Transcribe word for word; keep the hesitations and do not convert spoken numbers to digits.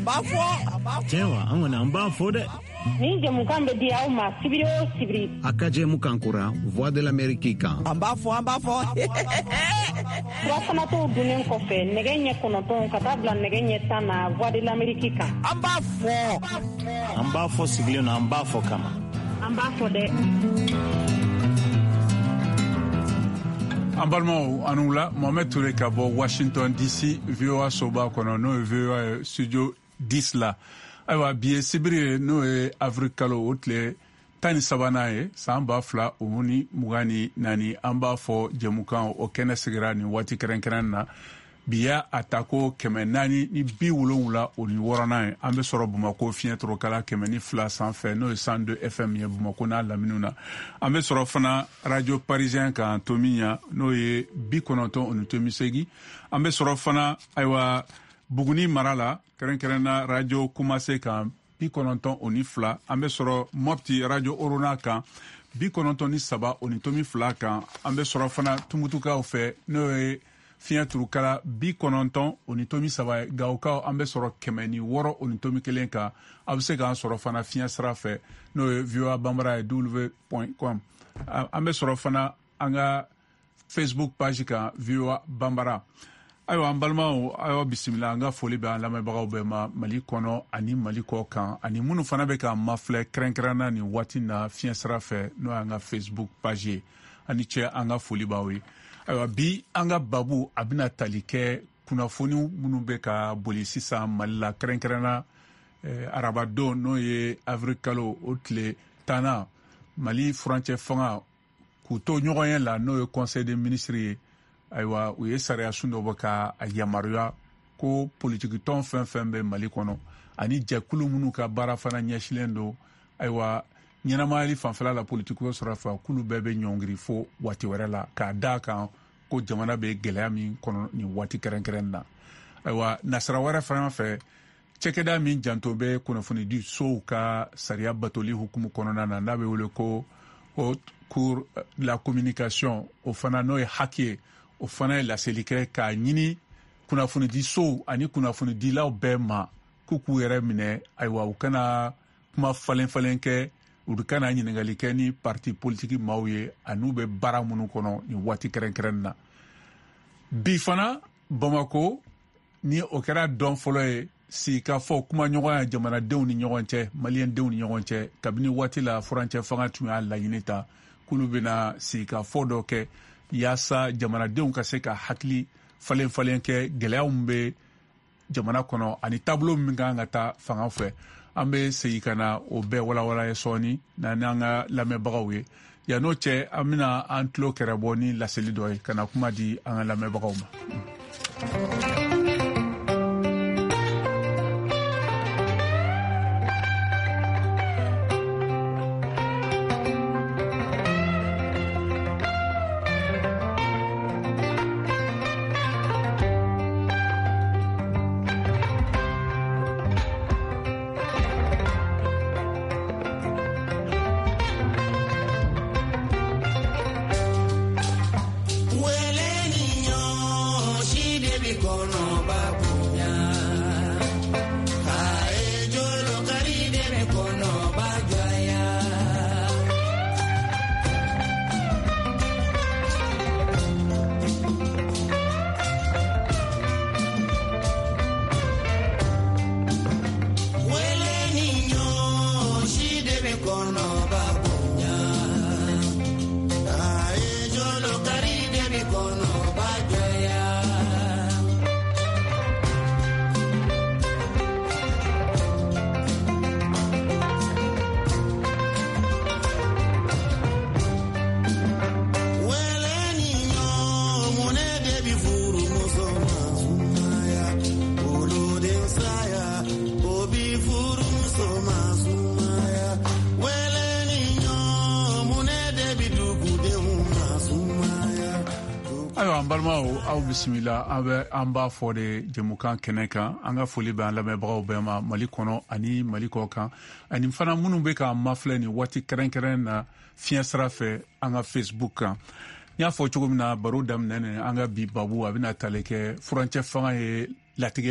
ambafo Chewa angona ambafo de ni jamukan be dia o ma sibiro sibiri akaje mukankura voix de l'Amérique kan ambafo ambafo Rafana to dunen ko fe negenye kono ton katabla negenye tana voix de l'Amérique kan ambafo ambafo siglio na ambafo kama ambafo de Ambalmo anula Mohamed Touré Kabo Washington D C V O A soba kono no V O A studio dix la aywa biye sibiri no e afrikalo otle tani sabanaye samba fla umuni mugani nani amba fo jemukan o kene sigira ni wati kerenkeren na biya atako keme nani ni bi wulonwula oni worana ambe soro Bamako fietro kala keme ni fla sans fait no cent deux F M ye Bamako na laminuna ambe soro fana radio parisien kan tominya no ye bi kononton oni tomisegi ambe soro fana aywa Buguni marala kerenkerena radio kumase kan bi kononton oni fla ambe soro mopti radio orona kan bi kononton ni saba oni tomi fla kan ambe soro fana tumutuka ofe no ye fiatru kala bi kononton oni tomi saba gauka ambe soro kemeni woro oni tomi kelenka abse kan soro fana fiasra fe no ye via bambara w point com ambe soro fana anga Facebook page kan via bambara aywa ambalma ayo bisimila anga foli be la mebagaw be ma mali kono ani mali ko kan ani munu fana be ka mafle krenkrana ni wati na fiensra fe no anga Facebook page ani che anga foli bawe aywa bi anga babu abina talike kuna foni munu be ka bolisi sa malla krenkrana eh, arabado no ye afrikalo otle tana mali franche fanga ku to nyoyen la no ye conseil des ministres aywa u ye sariya sundo bɔ ka a yamaruya ko politiki tɔn fɛn fɛn bɛ mali kɔnɔ ani jɛkulu minnu ka baara fana ɲɛsilen don aywa ɲɛnamayali fanfɛla la politikiw sɔrɔ fa kulu bɛɛ bɛ ɲɔngiri fo waati wɛrɛ la k'a da kan ko jamana bɛ gɛlɛya min kɔnɔ nin waati kɛrɛnkɛrɛn na aywa nasara wɛrɛ fana fɛ cɛkɛda min janto bɛ kunnafoni di sow ka sariya batoli hukumu kɔnɔna na n'a bɛ wele ko haute cour de la communication o fana n'o ye haki ye o fana ye laseli kɛ k'a ɲini kunnafonidi sow ani kunnafonidilaw bɛɛ ma k'u k'u yɛrɛ minɛ ayiwa u kana kuma falen falen kɛ u kana ɲiningali kɛ ni parti politiki maaw ye an'u bɛ baara minnu kɔnɔ nin waati kɛrɛnkɛrɛn na bi fana Bamako ni o kɛra dɔn fɔlɔ ye si ka fɔ kuma ɲɔgɔnya jamanadenw ni ɲɔgɔn cɛ maliyɛndenw ni ɲɔgɔn cɛ kabini waati la furancɛ fanga tun y'a laɲini ta k'olu bɛna si ka fɔ dɔ kɛ yaasa jamanadenw ka se ka hakili falen falen kɛ gɛlɛyaw min bɛ jamana kɔnɔ ani taabolo min kan ka taa fanga fɛ an bɛ segin ka na o bɛɛ walawala ye sɔɔni n'an ka lamɛnbagaw ye yan'o cɛ an bɛna an tulo kɛrɛ bɔ ni laseli dɔ ye ka na kuma di an ka lamɛnbagaw ma. Aw bisimila an bɛ an b'a fɔ de jɛmukan kɛnɛ kan an ka foli bɛ an lamɛnbagaw bɛɛ ma Mali kɔnɔ ani Mali kɔ kan ani fana minnu bɛ k'an mafilɛ nin waati kɛrɛnkɛrɛn na fiɲɛ sira fɛ an ka Facebook kan n y'a fɔ cogo min na baro daminɛ an ka bi babu a bɛna tali kɛ furancɛ fanga ye latigɛ